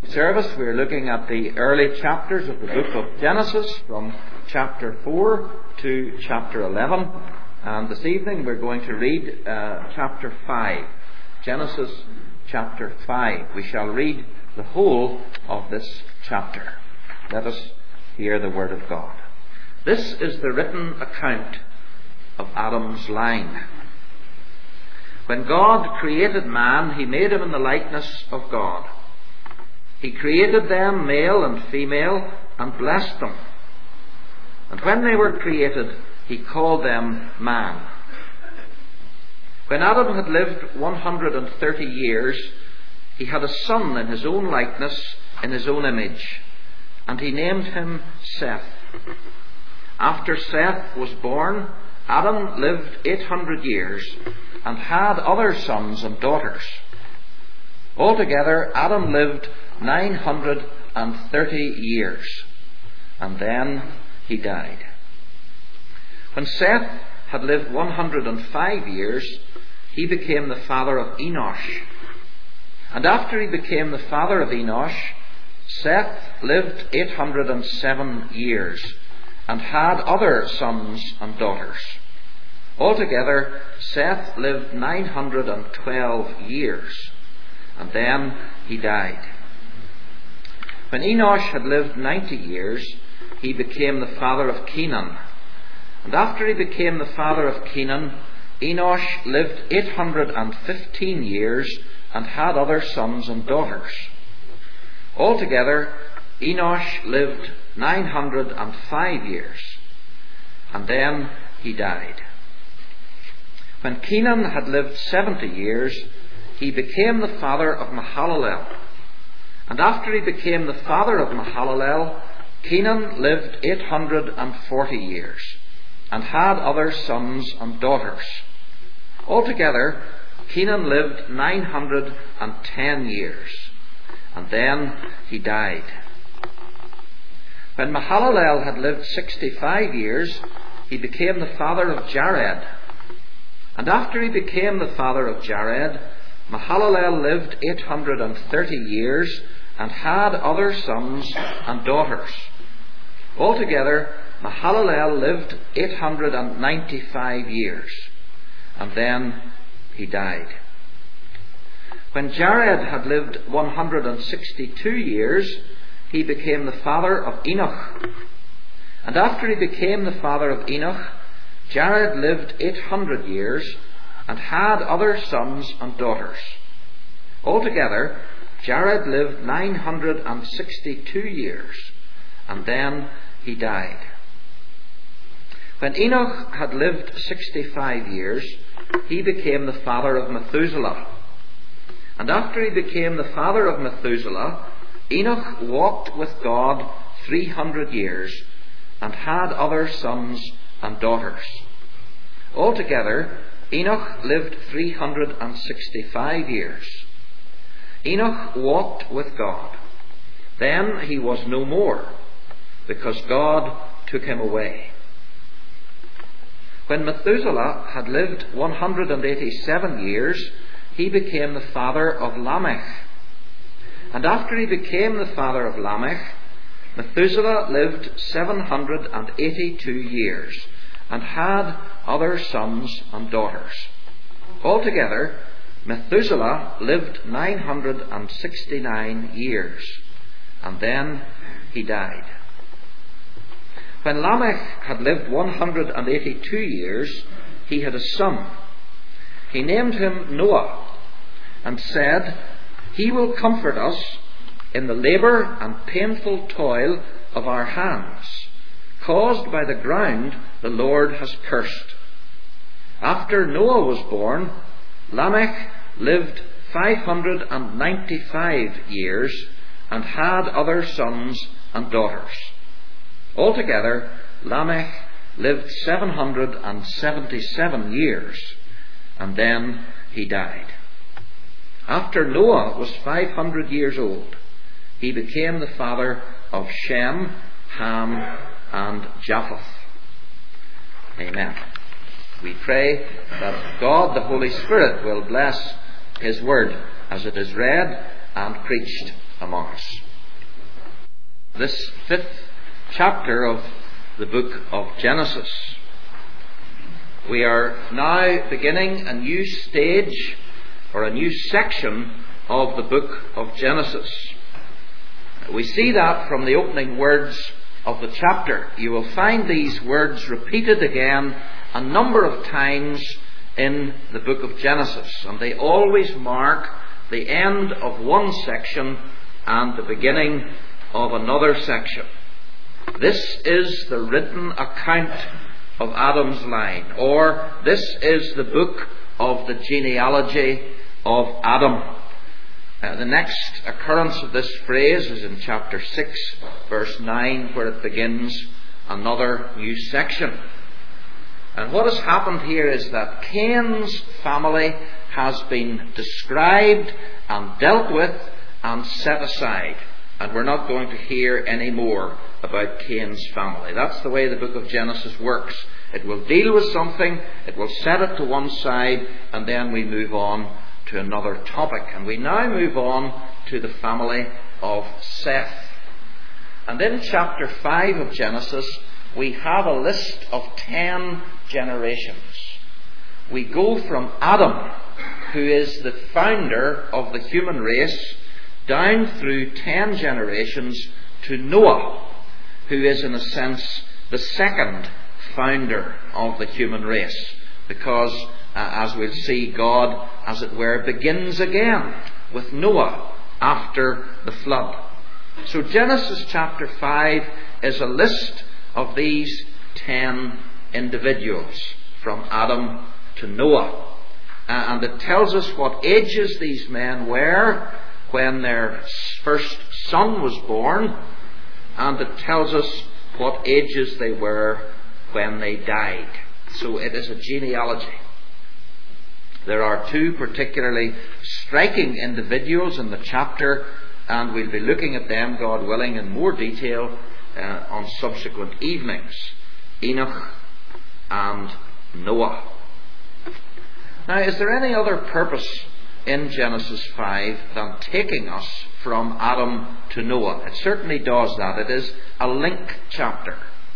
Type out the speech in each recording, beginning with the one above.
Service, we're looking at the early chapters of the book of Genesis, from chapter 4 to chapter 11. And this evening we're going to read chapter 5. Genesis chapter 5. We shall read the whole of this chapter. Let us hear the word of God. This is the written account of Adam's line. When God created man, he made him in the likeness of God. He created them, male and female, and blessed them. And when they were created, he called them man. When Adam had lived 130 years, he had a son in his own likeness, in his own image, and he named him Seth. After Seth was born, Adam lived 800 years and had other sons and daughters. Altogether, Adam lived 930 years, and then he died. When Seth had lived 105 years, he became the father of Enosh. And after he became the father of Enosh, Seth lived 807 years, and had other sons and daughters. Altogether, Seth lived 912 years, and then he died. When Enosh had lived 90 years, he became the father of Kenan. And after he became the father of Kenan, Enosh lived 815 years and had other sons and daughters. Altogether, Enosh lived 905 years, and then he died. When Kenan had lived 70 years, he became the father of Mahalalel. And after he became the father of Mahalalel, Kenan lived 840 years, and had other sons and daughters. Altogether, Kenan lived 910 years, and then he died. When Mahalalel had lived 65 years, he became the father of Jared. And after he became the father of Jared, Mahalalel lived 830 years and had other sons and daughters. Altogether, Mahalalel lived 895 years, and then he died. When Jared had lived 162 years, he became the father of Enoch. And after he became the father of Enoch, Jared lived 800 years and had other sons and daughters. Altogether, Jared lived 962 years, and then he died. When Enoch had lived 65 years, he became the father of Methuselah. And after he became the father of Methuselah, Enoch walked with God 300 years and had other sons and daughters. Altogether, Enoch lived 365 years. Enoch walked with God. Then he was no more, because God took him away. When Methuselah had lived 187 years, he became the father of Lamech. And after he became the father of Lamech, Methuselah lived 782 years and had other sons and daughters. Altogether, Methuselah lived 969 years, and then he died. When Lamech had lived 182 years, he had a son. He named him Noah, and said, "He will comfort us in the labour and painful toil of our hands, caused by the ground the Lord has cursed." After Noah was born, Lamech lived 595 years and had other sons and daughters. Altogether, Lamech lived 777 years, and then he died. After Noah was 500 years old, he became the father of Shem, Ham, and Japheth. Amen. We pray that God, the Holy Spirit, will bless His Word as it is read and preached among us. This 5th chapter of the book of Genesis. We are now beginning a new stage or a new section of the book of Genesis. We see that from the opening words of the chapter. You will find these words repeated again a number of times in the book of Genesis, and they always mark the end of one section and the beginning of another section. This is the written account of Adam's line, or this is the book of the genealogy of Adam. The next occurrence of this phrase is in chapter 6, verse 9, where it begins another new section. And what has happened here is that Cain's family has been described and dealt with and set aside. And we're not going to hear any more about Cain's family. That's the way the book of Genesis works. It will deal with something, it will set it to one side, and then we move on to another topic. And we now move on to the family of Seth. And in chapter 5 of Genesis, we have a list of 10 generations. We go from Adam, who is the founder of the human race, down through 10 generations to Noah, who is in a sense the second founder of the human race, because as we'll see, God, as it were, begins again with Noah after the flood. So Genesis chapter 5 is a list of these 10 individuals from Adam to Noah. And it tells us what ages these men were when their first son was born, and it tells us what ages they were when they died. So it is a genealogy. There are two particularly striking individuals in the chapter, and we'll be looking at them, God willing, in more detail on subsequent evenings. Enoch and Noah. Now, is there any other purpose in Genesis 5 than taking us from Adam to Noah? It certainly does that. It is a link chapter.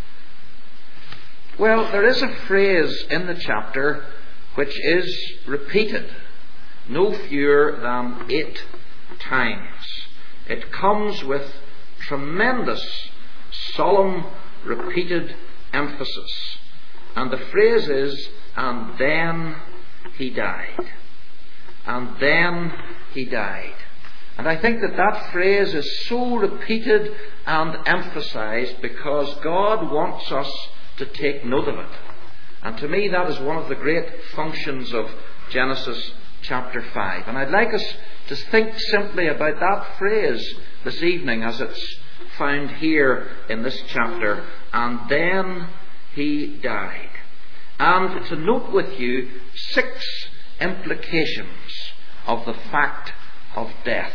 Well, there is a phrase in the chapter which is repeated no fewer than 8 times. It comes with tremendous, solemn, repeated emphasis. And the phrase is, and then he died. And then he died. And I think that phrase is so repeated and emphasized because God wants us to take note of it. And to me, that is one of the great functions of Genesis chapter 5. And I'd like us to think simply about that phrase this evening as it's found here in this chapter. And then he died. And to note with you 6 implications of the fact of death.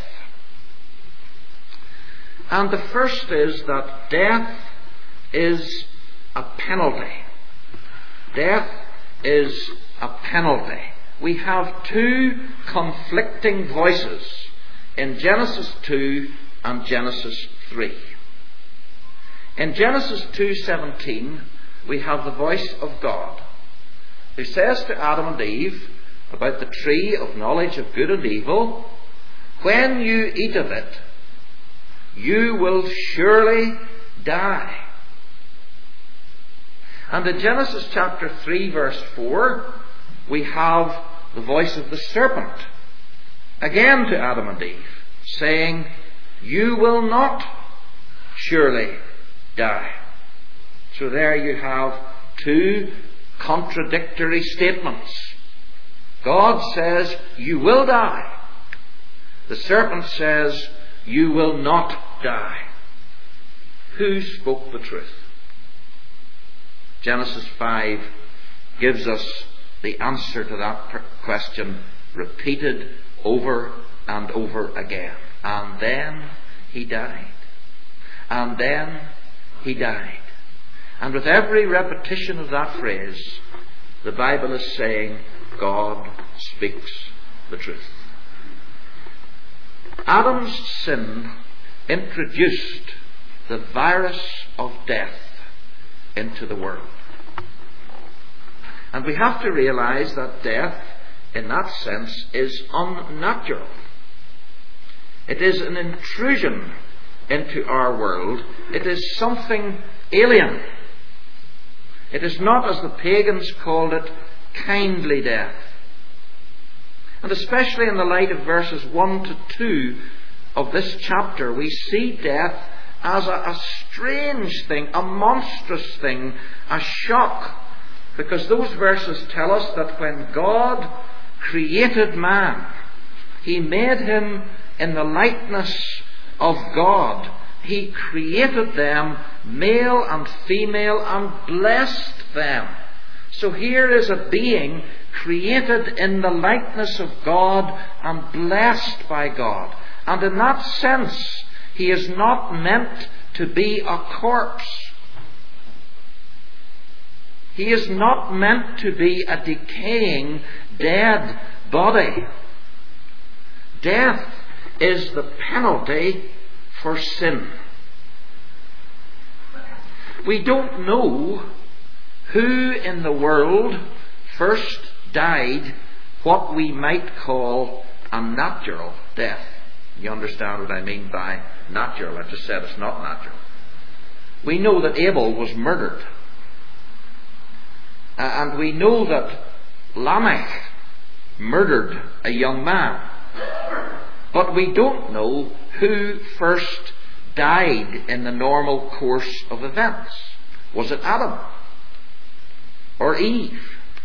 And the first is that death is a penalty. Death is a penalty. We have 2 conflicting voices in Genesis 2 and Genesis 3. In Genesis 2:17, we have the voice of God, who says to Adam and Eve about the tree of knowledge of good and evil, when you eat of it, you will surely die. And in Genesis chapter 3 verse 4, we have the voice of the serpent, again to Adam and Eve, saying, you will not surely die. So there you have 2 contradictory statements. God says, you will die. The serpent says, you will not die. Who spoke the truth? Genesis 5 gives us the answer to that question, repeated over and over again. And then he died. And then he died. And with every repetition of that phrase, the Bible is saying, God speaks the truth. Adam's sin introduced the virus of death into the world. And we have to realize that death, in that sense, is unnatural. It is an intrusion into our world. It is something alien. It is not, as the pagans called it, kindly death. And especially in the light of verses 1 to 2 of this chapter, we see death as a strange thing, a monstrous thing, a shock. Because those verses tell us that when God created man, He made him in the likeness of God. He created them, male and female, and blessed them. So here is a being created in the likeness of God and blessed by God. And in that sense, he is not meant to be a corpse. He is not meant to be a decaying, dead body. Death is the penalty for sin. We don't know who in the world first died what we might call a natural death. You understand what I mean by natural? I just said it's not natural. We know that Abel was murdered. And we know that Lamech murdered a young man. But we don't know who first died in the normal course of events. Was it Adam? Or Eve?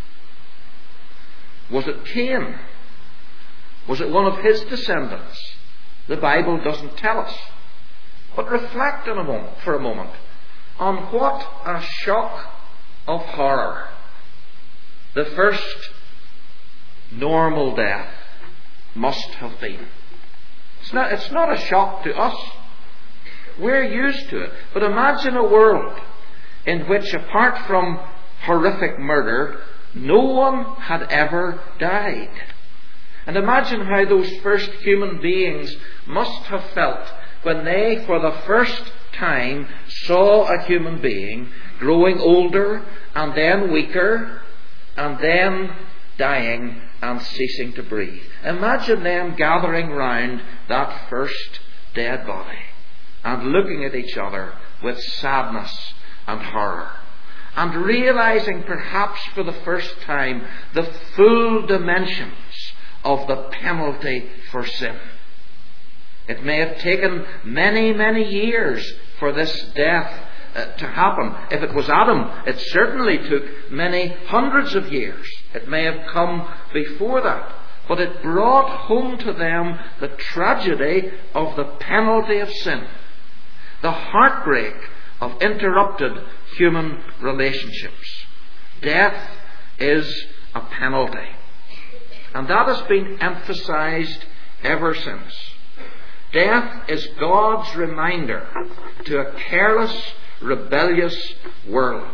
Was it Cain? Was it one of his descendants? The Bible doesn't tell us. But reflect for a moment on what a shock of horror the first normal death must have been. It's not a shock to us. We're used to it. But imagine a world in which, apart from horrific murder, no one had ever died. And imagine how those first human beings must have felt when they, for the first time, saw a human being growing older and then weaker and then dying and ceasing to breathe. Imagine them gathering round that first dead body and looking at each other with sadness and horror, and realizing perhaps for the first time the full dimensions of the penalty for sin. It may have taken many, many years for this death to happen. If it was Adam, it certainly took many hundreds of years. It may have come before that. But it brought home to them the tragedy of the penalty of sin, the heartbreak of interrupted human relationships. Death is a penalty. And that has been emphasized ever since. Death is God's reminder to a careless, rebellious world.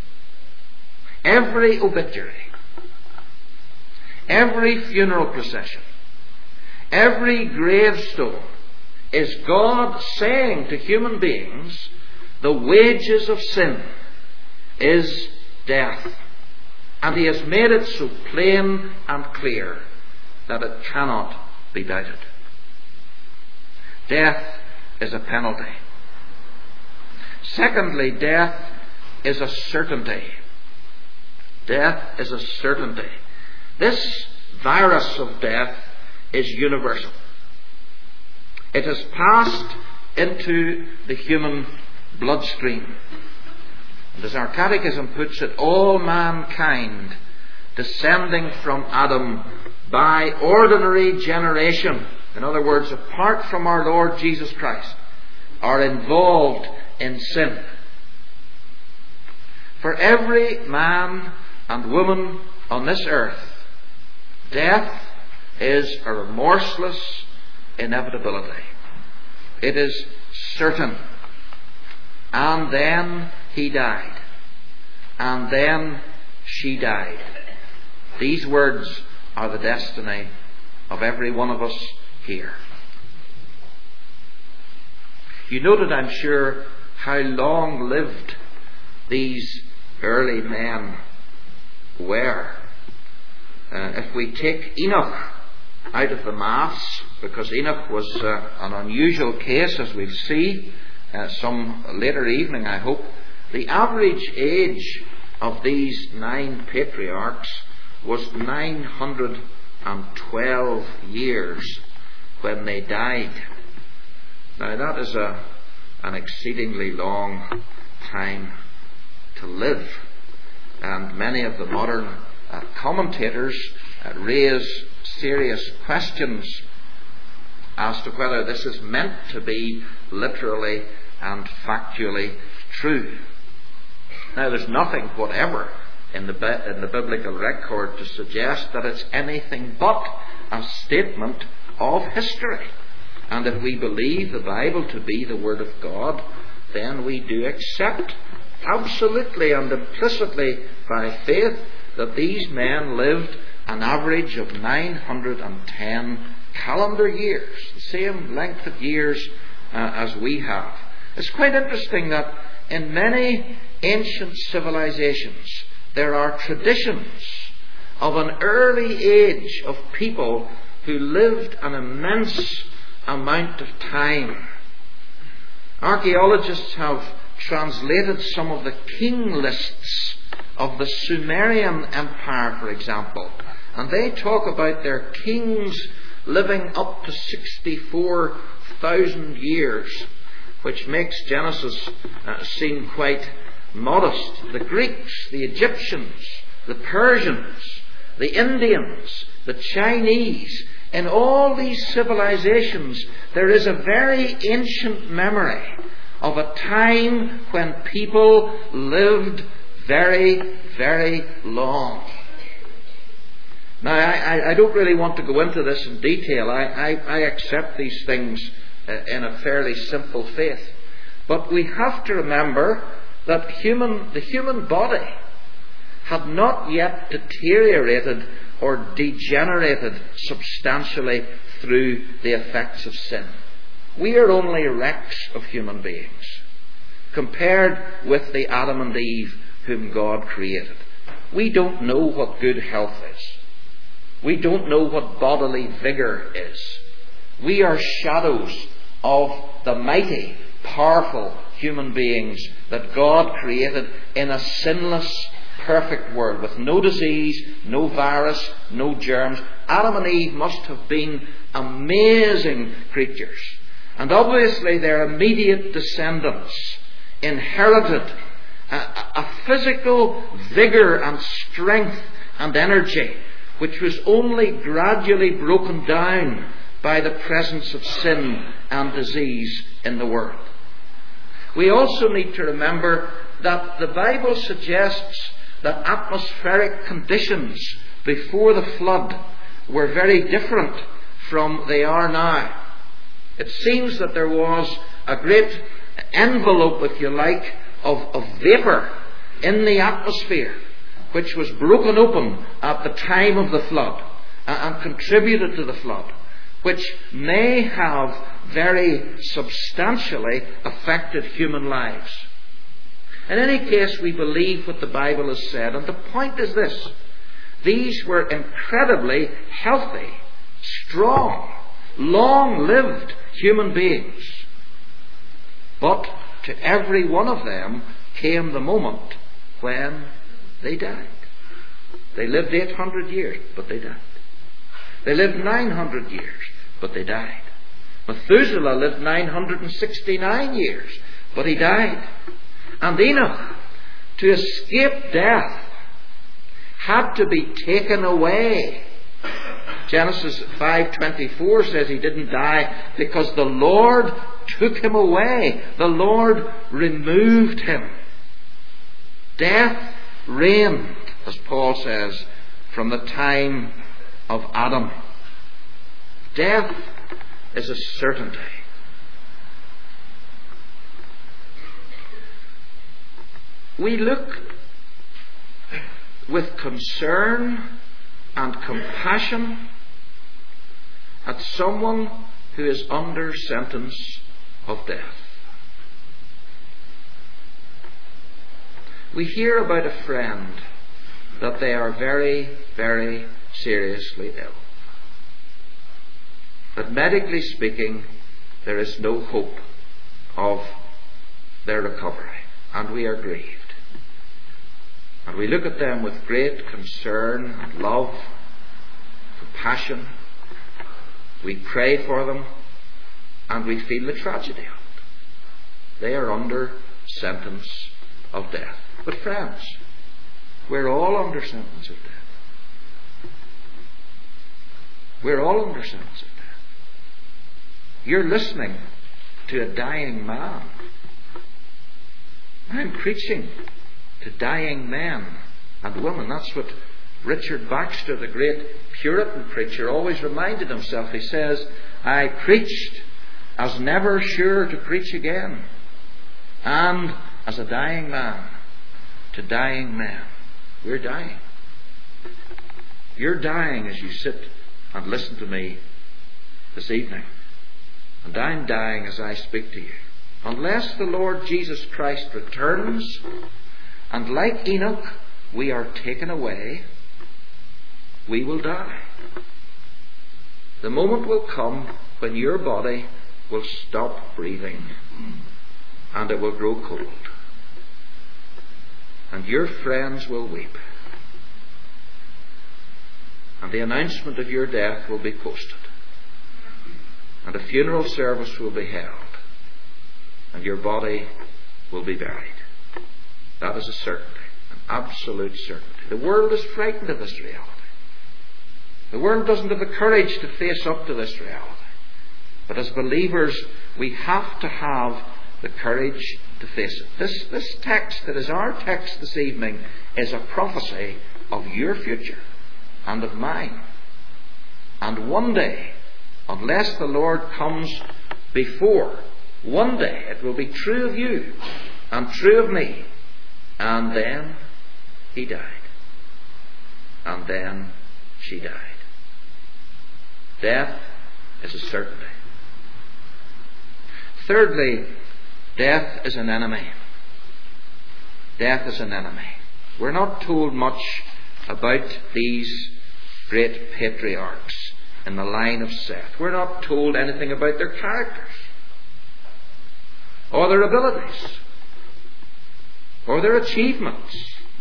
Every obituary, every funeral procession, every gravestone is God saying to human beings, the wages of sin is death. And He has made it so plain and clear that it cannot be doubted. Death is a penalty. Secondly, death is a certainty. Death is a certainty. This virus of death is universal. It has passed into the human bloodstream. And as our catechism puts it, all mankind, descending from Adam by ordinary generation, in other words, apart from our Lord Jesus Christ, are involved in sin. For every man and woman on this earth, death is a remorseless inevitability. It is certain. And then he died. And then she died. These words are the destiny of every one of us here. You noted, I'm sure, how long lived these early men were. If we take Enoch out of the maths, because Enoch was an unusual case, as we'll see some later evening, I hope, the average age of these 9 patriarchs was 912 years when they died. Now that is an exceedingly long time to live, and many of the modern commentators raise serious questions as to whether this is meant to be literally and factually true. Now, there's nothing whatever in the biblical record to suggest that it's anything but a statement of history. And if we believe the Bible to be the Word of God, then we do accept absolutely and implicitly by faith that these men lived an average of 910 calendar years, the same length of years as we have. It's quite interesting that in many ancient civilizations there are traditions of an early age of people who lived an immense amount of time. Archaeologists have translated some of the king lists of the Sumerian Empire, for example, and they talk about their kings living up to 64,000 years, which makes Genesis seem quite modest. The Greeks, the Egyptians, the Persians, the Indians, the Chinese, in all these civilizations there is a very ancient memory of a time when people lived very, very long. Now, I don't really want to go into this in detail. I accept these things in a fairly simple faith. But we have to remember that the human body had not yet deteriorated or degenerated substantially through the effects of sin. We are only wrecks of human beings compared with the Adam and Eve whom God created. We don't know what good health is. We don't know what bodily vigour is. We are shadows of the mighty, powerful human beings that God created in a sinless, perfect world with no disease, no virus, no germs. Adam and Eve must have been amazing creatures. And obviously their immediate descendants inherited a physical vigour and strength and energy which was only gradually broken down by the presence of sin and disease in the world. We also need to remember that the Bible suggests that atmospheric conditions before the flood were very different from they are now. It seems that there was a great envelope, if you like, of vapour in the atmosphere, which was broken open at the time of the flood and contributed to the flood, which may have very substantially affected human lives. In any case, we believe what the Bible has said, and the point is this: these were incredibly healthy, strong, long-lived human beings. But to every one of them came the moment when they died. They lived 800 years, but they died. They lived 900 years, but they died. Methuselah lived 969 years, but he died. And Enoch, to escape death, had to be taken away. Genesis 5:24 says he didn't die because the Lord took him away. The Lord removed him. Death reigned, as Paul says, from the time of Adam. Death is a certainty. We look with concern and compassion at someone who is under sentence of death. we hear about a friend that they are very, very seriously ill. That medically speaking, there is no hope of their recovery, and we are grieved. And we look at them with great concern and love, compassion. We pray for them, and we feel the tragedy of it. They are under sentence of death. But friends, we're all under sentence of death. We're all under sentence of death. You're listening to a dying man. I'm preaching to dying men and women. That's what Richard Baxter, the great Puritan preacher, always reminded himself. He says, I preached as never sure to preach again, and as a dying man to dying men. We're dying. You're dying as you sit and listen to me this evening. And I'm dying as I speak to you. Unless the Lord Jesus Christ returns, and like Enoch, we are taken away, we will die. The moment will come when your body will stop breathing, and it will grow cold. And your friends will weep. And the announcement of your death will be posted. And a funeral service will be held. And your body will be buried. That is a certainty, an absolute certainty. The world is frightened of this reality. The world doesn't have the courage to face up to this reality. But as believers, we have to have the courage to face it. This text that is our text this evening is a prophecy of your future and of mine. And one day, unless the Lord comes before, one day it will be true of you and true of me. And then he died. And then she died. Death is a certainty. Thirdly, death is an enemy. Death is an enemy. We're not told much about these great patriarchs in the line of Seth. We're not told anything about their characters, or their abilities, or their achievements.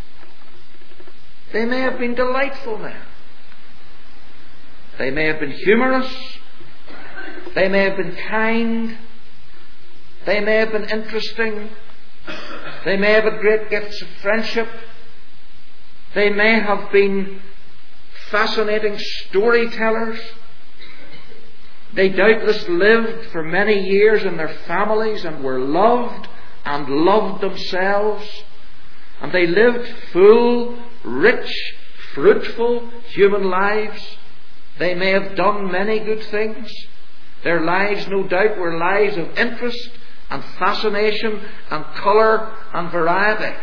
They may have been delightful men. They may have been humorous. They may have been kind. They may have been interesting. They may have had great gifts of friendship. They may have been fascinating storytellers. They doubtless lived for many years in their families and were loved and loved themselves. And they lived full, rich, fruitful human lives. They may have done many good things. Their lives, no doubt, were lives of interest and fascination and colour and variety.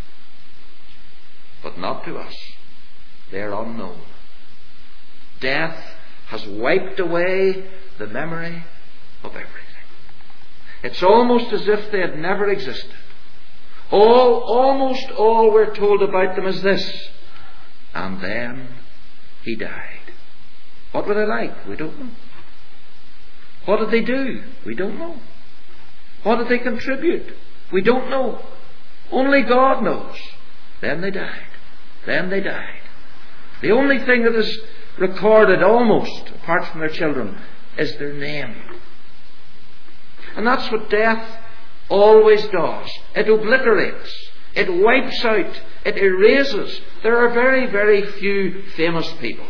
But not to us. They are unknown. Death has wiped away the memory of everything. It's almost as if they had never existed. Almost all we're told about them is this. And then he died. What were they like? We don't know. What did they do? We don't know. What did they contribute? We don't know. Only God knows. Then they died. Then they died. The only thing that is recorded almost, apart from their children, is their name. And that's what death always does. It obliterates. It wipes out. It erases. There are very, very few famous people.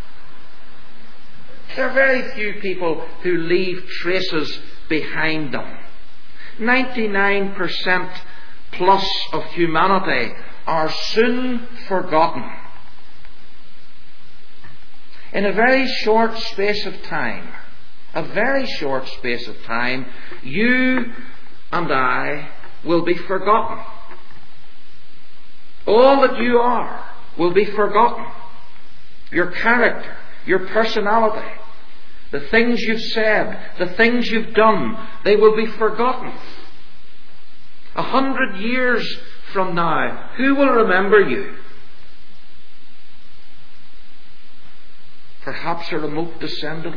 There are very few people who leave traces behind them. 99% plus of humanity are soon forgotten. In a very short space of time, you and I will be forgotten. All that you are will be forgotten. Your character, your personality, the things you've said, the things you've done, they will be forgotten. 100 years from now, who will remember you? Perhaps a remote descendant?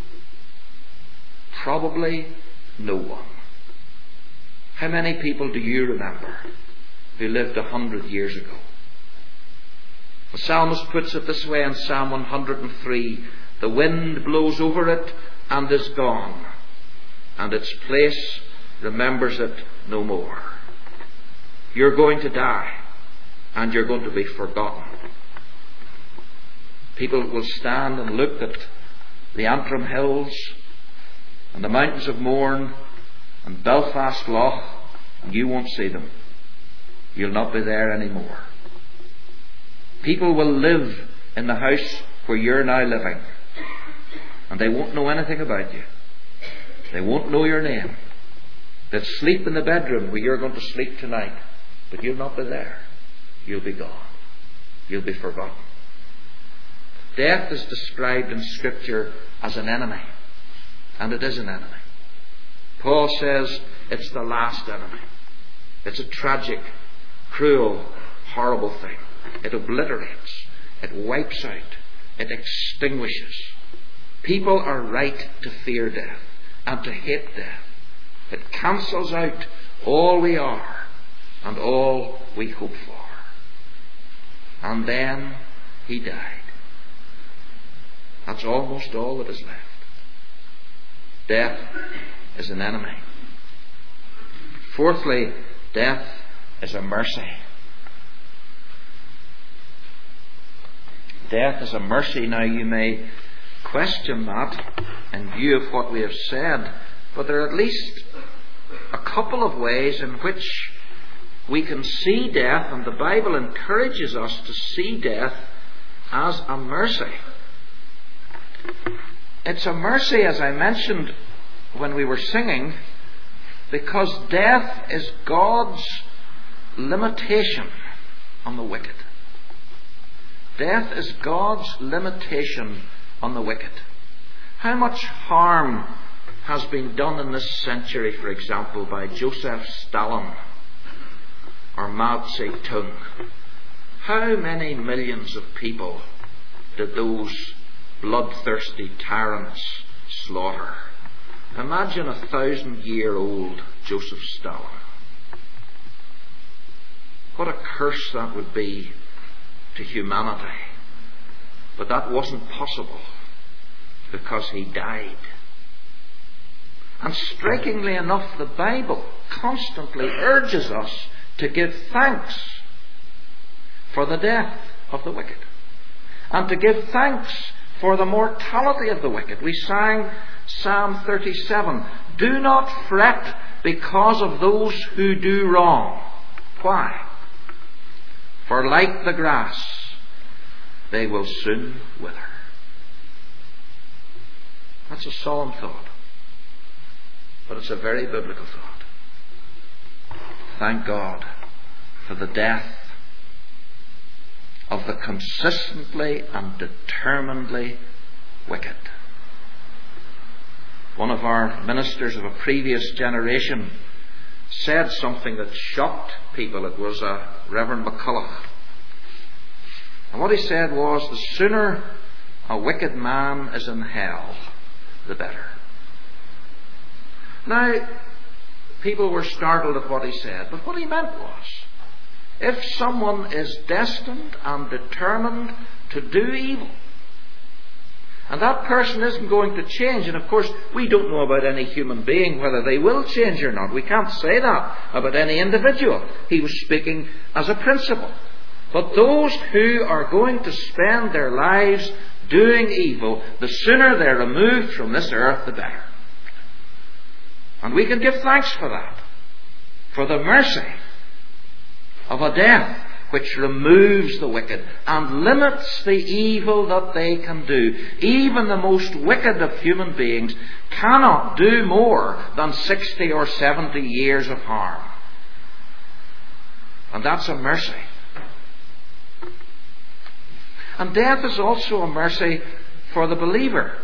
Probably no one. How many people do you remember who lived 100 years ago? The psalmist puts it this way in Psalm 103, the wind blows over it and is gone, and its place remembers it no more. You're going to die, and you're going to be forgotten. People will stand and look at the Antrim Hills and the mountains of Mourne and Belfast Lough, and you won't see them. You'll not be there anymore. People will live in the house where you're now living, and they won't know anything about you. They won't know your name. They'll sleep in the bedroom where you're going to sleep tonight, but you'll not be there. You'll be gone. You'll be forgotten. Death is described in Scripture as an enemy, and it is an enemy. Paul says it's the last enemy. It's a tragic, cruel, horrible thing. It obliterates, it wipes out, it extinguishes. People are right to fear death and to hate death. It cancels out all we are and all we hope for. And then he died. That's almost all that is left. Death is an enemy. Fourthly, death is a mercy. Death is a mercy. Now you may question that in view of what we have said, but there are at least a couple of ways in which we can see death, and the Bible encourages us to see death as a mercy. It's a mercy, as I mentioned when we were singing, because death is God's limitation on the wicked. Death is God's limitation on the wicked. How much harm has been done in this century, for example, by Joseph Stalin or Mao Zedong? How many millions of people did those bloodthirsty tyrants slaughter? Imagine 1,000-year-old Joseph Stalin. What a curse that would be to humanity. But that wasn't possible because he died. And strikingly enough, the Bible constantly urges us to give thanks for the death of the wicked, and to give thanks for the mortality of the wicked. We sang Psalm 37, do not fret because of those who do wrong. Why? For like the grass, they will soon wither. That's a solemn thought, but it's a very biblical thought. Thank God for the death of the consistently and determinedly wicked. One of our ministers of a previous generation said something that shocked people. It was Reverend McCulloch. And what he said was, the sooner a wicked man is in hell, the better. Now, people were startled at what he said, but what he meant was, if someone is destined and determined to do evil, and that person isn't going to change, and of course we don't know about any human being whether they will change or not. We can't say that about any individual. He was speaking as a principle. But those who are going to spend their lives doing evil, the sooner they're removed from this earth, the better. And we can give thanks for that, for the mercy of a death which removes the wicked and limits the evil that they can do. Even the most wicked of human beings cannot do more than 60 or 70 years of harm. And that's a mercy. And death is also a mercy for the believer.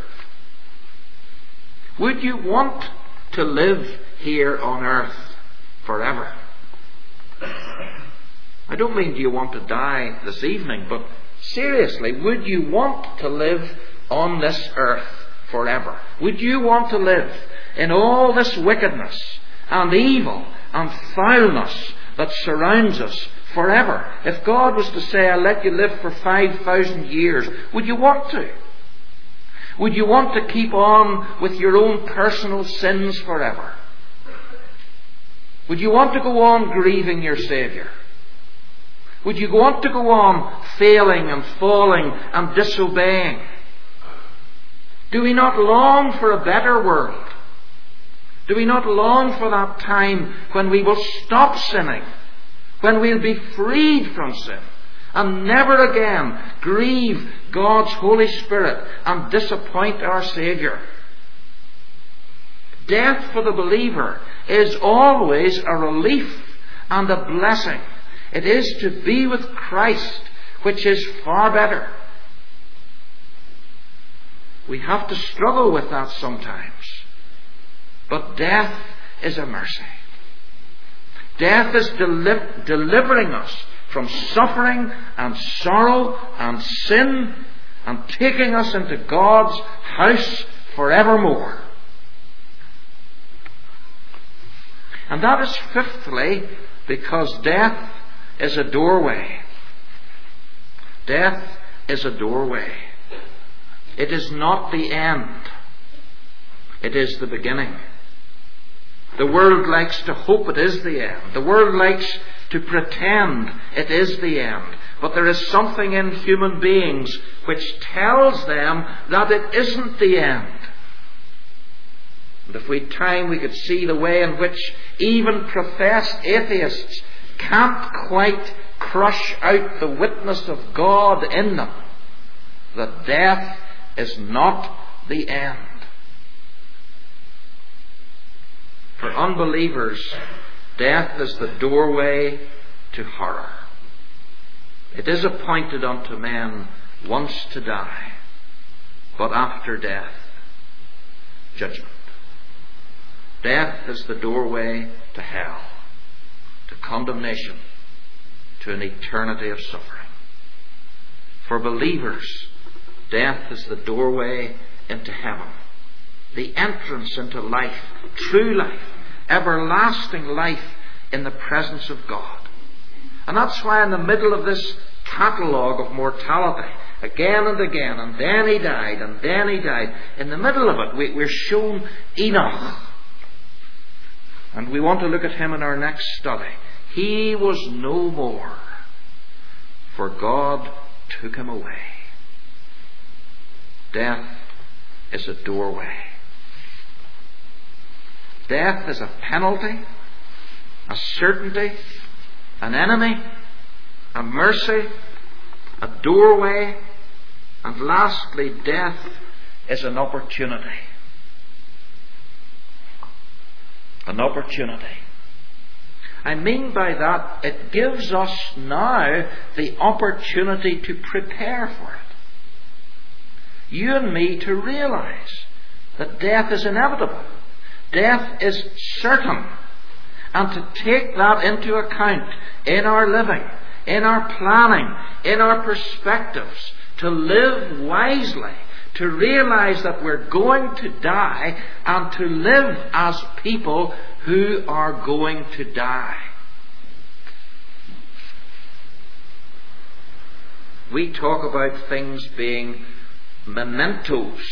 Would you want to live here on earth forever? I don't mean do you want to die this evening, but seriously, would you want to live on this earth forever? Would you want to live in all this wickedness and evil and foulness that surrounds us forever? If God was to say, I'll let you live for 5,000 years, would you want to? Would you want to keep on with your own personal sins forever? Would you want to go on grieving your Saviour? Would you want to go on failing and falling and disobeying? Do we not long for a better world? Do we not long for that time when we will stop sinning, when we'll be freed from sin, and never again grieve God's Holy Spirit and disappoint our Saviour? Death for the believer is always a relief and a blessing. It is to be with Christ, which is far better. We have to struggle with that sometimes. But death is a mercy. Death is delivering us from suffering and sorrow and sin and taking us into God's house forevermore. And that is fifthly because death is a doorway. Death is a doorway. It is not the end. It is the beginning. The world likes to hope it is the end. The world likes to pretend it is the end. But there is something in human beings which tells them that it isn't the end. And if we had time, we could see the way in which even professed atheists can't quite crush out the witness of God in them, that death is not the end. For unbelievers, death is the doorway to horror. It is appointed unto men once to die, but after death, judgment. Death is the doorway to hell, to condemnation, to an eternity of suffering. For believers, death is the doorway into heaven, the entrance into life, true life, everlasting life in the presence of God. And that's why in the middle of this catalogue of mortality, again and again, and then he died, and then he died, in the middle of it we're shown Enoch. And we want to look at him in our next study. He was no more, for God took him away. Death is a doorway. Death is a penalty, a certainty, an enemy, a mercy, a doorway, and lastly, death is an opportunity. An opportunity. I mean by that, it gives us now the opportunity to prepare for it. You and me to realize that death is inevitable. Death is certain. And to take that into account in our living, in our planning, in our perspectives, to live wisely, to realize that we're going to die, and to live as people who are going to die. We talk about things being mementos.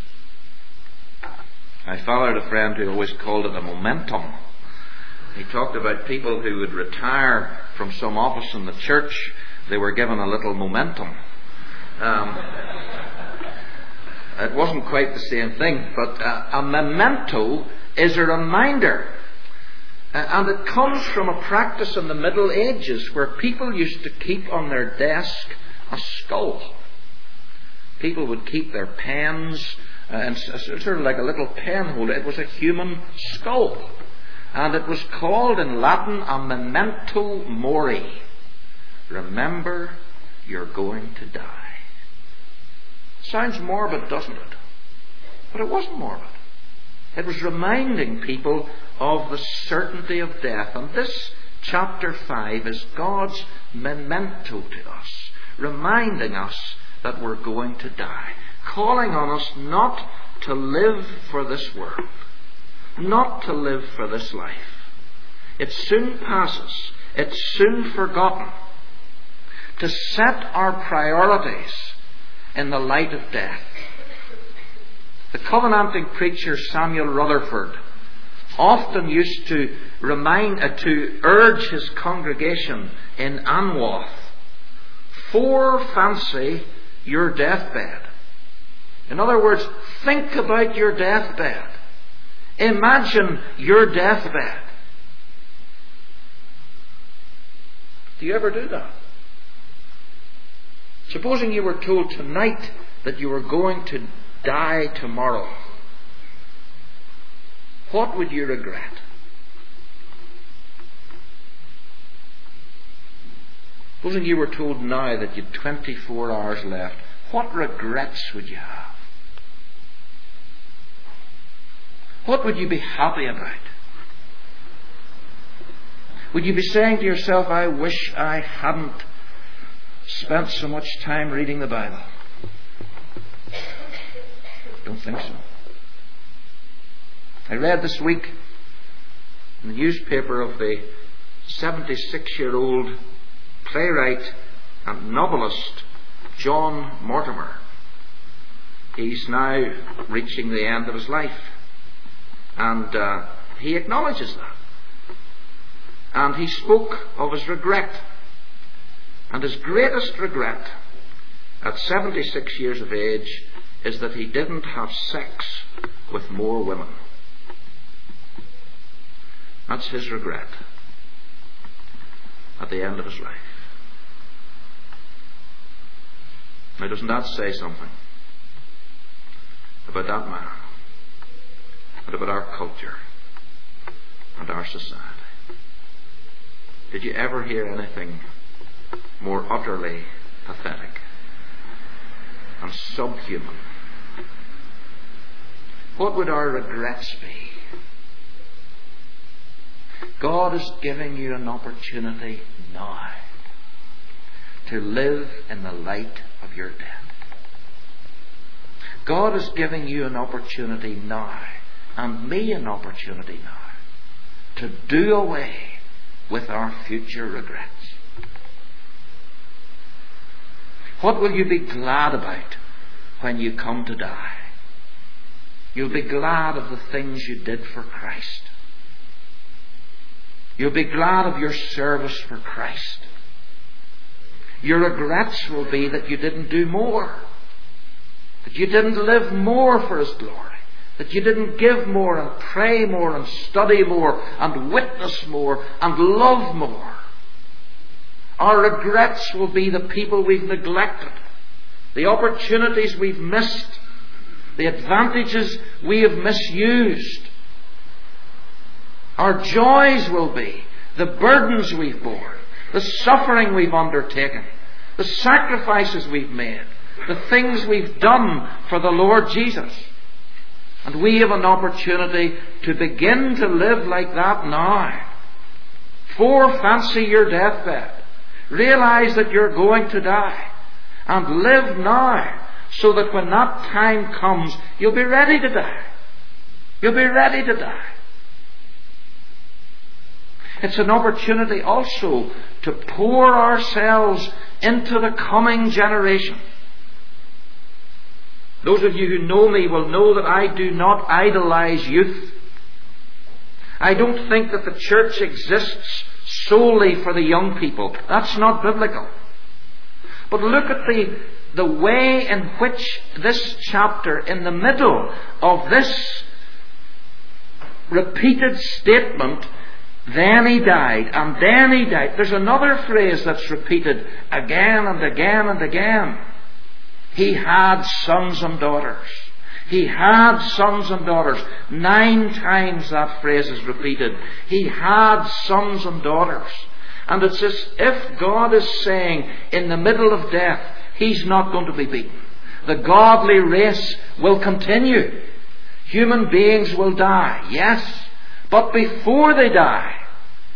I followed a friend who always called it a momentum. He talked about people who would retire from some office in the church. They were given a little momentum. It wasn't quite the same thing, but a memento is a reminder. And it comes from a practice in the Middle Ages where people used to keep on their desk a skull. People would keep their pens, and sort of like a little pen holder. It was a human skull. And it was called in Latin a memento mori. Remember, you're going to die. Sounds morbid, doesn't it? But it wasn't morbid. It was reminding people of the certainty of death. And this chapter 5 is God's memento to us, reminding us that we're going to die, calling on us not to live for this world, not to live for this life. It soon passes, it's soon forgotten. To set our priorities in the light of death. The covenanting preacher Samuel Rutherford often used to urge his congregation in Anwath, fancy your deathbed. In other words, think about your deathbed. Imagine your deathbed. Do you ever do that? Supposing you were told tonight that you were going to die tomorrow, what would you regret? Supposing you were told now that you had 24 hours left, what regrets would you have? What would you be happy about? Would you be saying to yourself, I wish I hadn't spent so much time reading the Bible? Don't think so. I read this week in the newspaper of the 76-year-old playwright and novelist John Mortimer. He's now reaching the end of his life, and he acknowledges that. And he spoke of his regret. And his greatest regret at 76 years of age is that he didn't have sex with more women. That's his regret at the end of his life. Now, doesn't that say something about that man and about our culture and our society? Did you ever hear anything more utterly pathetic and subhuman? What would our regrets be? God is giving you an opportunity now to live in the light of your death. God is giving you an opportunity now, and me an opportunity now, to do away with our future regrets. What will you be glad about when you come to die? You'll be glad of the things you did for Christ. You'll be glad of your service for Christ. Your regrets will be that you didn't do more, that you didn't live more for His glory, that you didn't give more and pray more and study more and witness more and love more. Our regrets will be the people we've neglected, the opportunities we've missed, the advantages we have misused. Our joys will be the burdens we've borne, the suffering we've undertaken, the sacrifices we've made, the things we've done for the Lord Jesus. And we have an opportunity to begin to live like that now. Fancy your deathbed. Realize that you're going to die. And live now, so that when that time comes, you'll be ready to die. You'll be ready to die. It's an opportunity also to pour ourselves into the coming generation. Those of you who know me will know that I do not idolize youth. I don't think that the church exists solely for the young people. That's not biblical. But look at the way in which this chapter, in the middle of this repeated statement, then he died, and then he died. There's another phrase that's repeated again and again and again. He had sons and daughters. He had sons and daughters. 9 times that phrase is repeated. He had sons and daughters. And it's as if God is saying, in the middle of death, He's not going to be beaten. The godly race will continue. Human beings will die, yes. But before they die,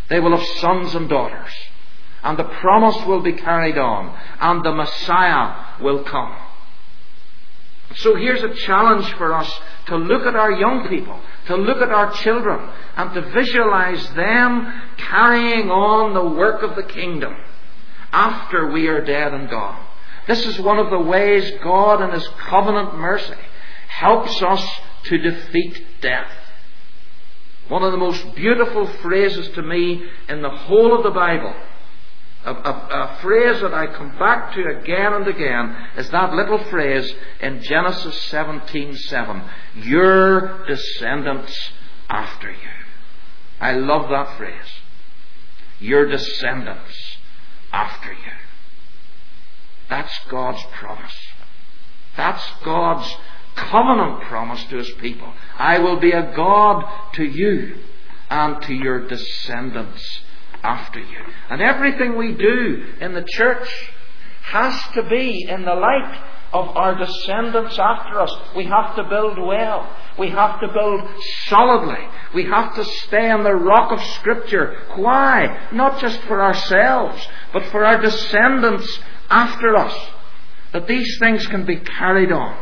They will have sons and daughters. And the promise will be carried on. And the Messiah will come. So here's a challenge for us to look at our young people, to look at our children, and to visualize them carrying on the work of the kingdom after we are dead and gone. This is one of the ways God in His covenant mercy helps us to defeat death. One of the most beautiful phrases to me in the whole of the Bible, a phrase that I come back to again and again, is that little phrase in Genesis 17:7. Your descendants after you. I love that phrase. Your descendants after you. That's God's promise. That's God's covenant promise to His people. I will be a God to you and to your descendants after you. And everything we do in the church has to be in the light of our descendants after us. We have to build well. We have to build solidly. We have to stay on the rock of Scripture. Why? Not just for ourselves, but for our descendants after us. That these things can be carried on.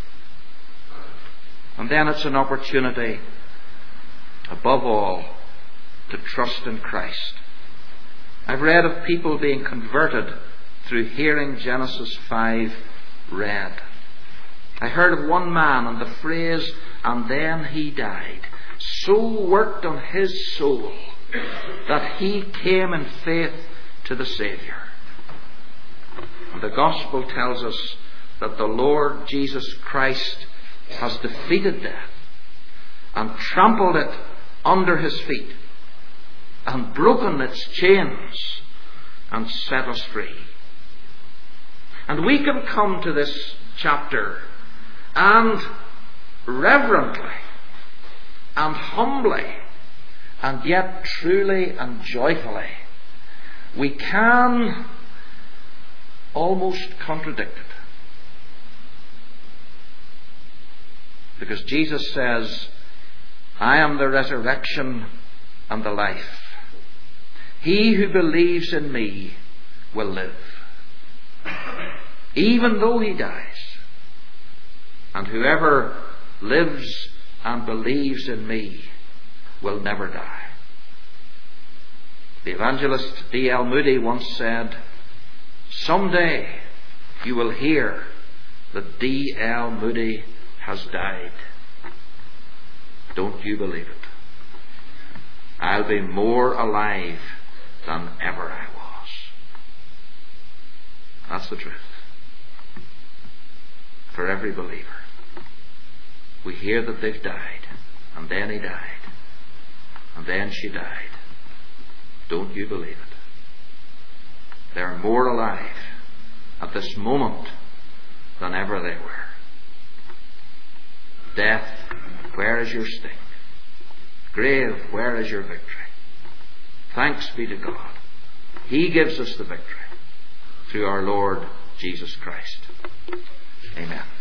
And then it's an opportunity, above all, to trust in Christ. I've read of people being converted through hearing Genesis 5 read. I heard of one man, and the phrase, "and then he died," so worked on his soul that he came in faith to the Saviour. And the Gospel tells us that the Lord Jesus Christ has defeated death and trampled it under His feet and broken its chains and set us free. And we can come to this chapter and reverently and humbly and yet truly and joyfully, we can almost contradict it. Because Jesus says, "I am the resurrection and the life. He who believes in me will live, even though he dies. And whoever lives and believes in me will never die." The evangelist D.L. Moody once said, "Someday you will hear that D.L. Moody has died. Don't you believe it? I'll be more alive than ever I was." That's the truth. For every believer. We hear that they've died, and then he died, and then she died. Don't you believe it? They're more alive at this moment than ever they were. Death, where is your sting? Grave, where is your victory? Thanks be to God. He gives us the victory through our Lord Jesus Christ. Amen.